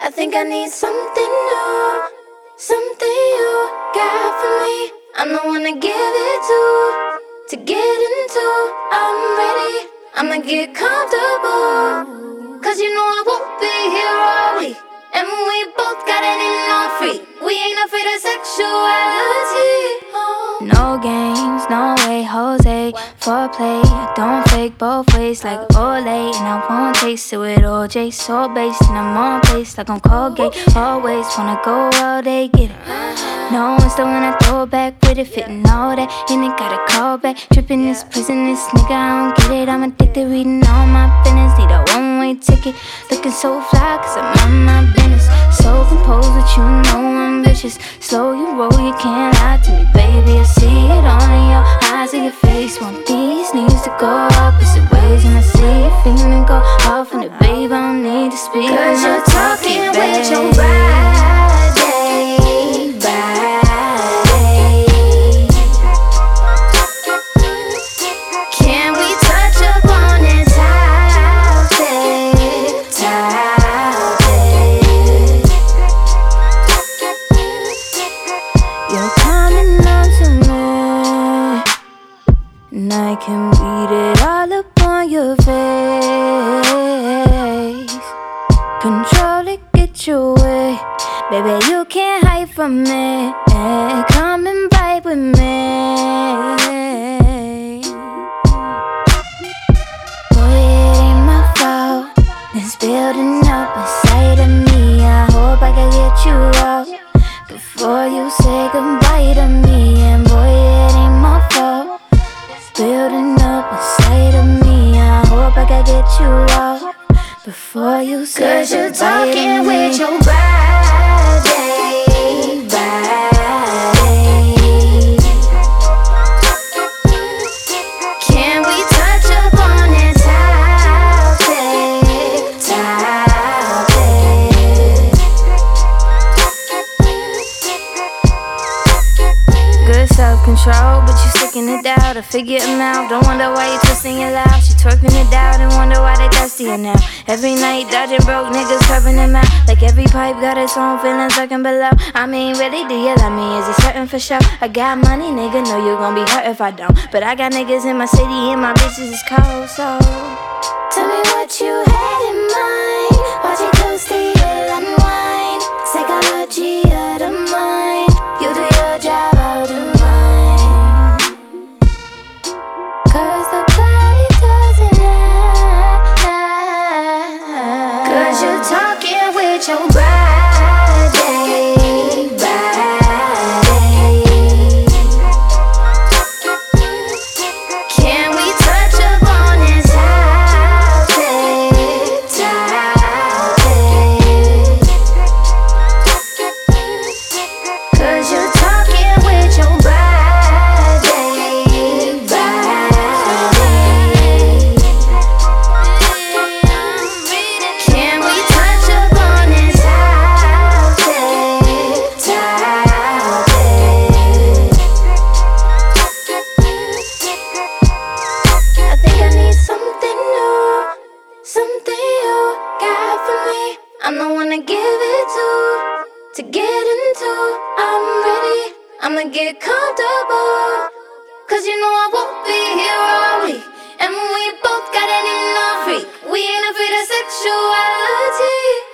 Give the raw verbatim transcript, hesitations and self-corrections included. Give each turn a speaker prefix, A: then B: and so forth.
A: I think I need something new, something you got for me. I'm the one to give it to, to get into. I'm ready, I'ma get comfortable, cause you know I won't be here all week. And we both got it in our free. We ain't afraid of sexuality.
B: No games, no way, Jose. Foreplay, don't fake both ways like Olay. And I won't taste it with O J. So based and I'm on pace like I'm Colgate. Always wanna go all day, get it. No one's still when I throw it back with it, fitting all that. And it got a call back, tripping this prison, this nigga, I don't get it. I'm addicted, reading all my business. Need a one-way ticket, looking so fly, cause I'm on my business. So composed, but you know I'm vicious. Slow you roll, you can't lie to me, baby. I see it all in your eyes and your face. Want these needs to go opposite ways, and I see you feeling go off on it, babe. I don't need to speak,
A: cause you're talking with your body, body. Can we touch upon it, topic, topic?
B: You're coming on to me, and I can read it all up on your face. Control it, get your way, baby, you can't hide from me. Come and vibe with me. Boy, it ain't my fault, it's building up inside of me. I hope I can get you out before you say goodbye to me. And boy, it ain't my fault, it's building up inside of me. I hope I can get you out before you say
A: cause you're
B: goodbye to
A: talking
B: me.
A: with your body, body. Can we touch upon it, topic, topic?
B: Good self-control, but you sticking it out. I figure them out. Don't wonder why you twisting your loud. She twerking it out and wonder why they thirsty now. Every night dodging broke niggas, curving them out. Like every pipe got its own feelings lurking below. I mean, really, do you love me? Is it certain for sure? I got money, nigga, know you gon' be hurt if I don't. But I got niggas in my city and my bitches is cold, so
A: tell me what you had in mind. Watch it close till you'll unwind. Psychology of the mind. You do your job, I'll do mine. Cause the body doesn't lie. Cause you're talking with your body, body. Can we touch upon it, topic, topic? Cause you're talking with your body, body. Can we touch upon it, topic, topic? I think I need something new, something you got for me. I'm the one to give it to, to get into. I'm ready, I'ma get comfortable, cause you know I won't be here all week. And we both got it in our freak. We ain't afraid of sexuality.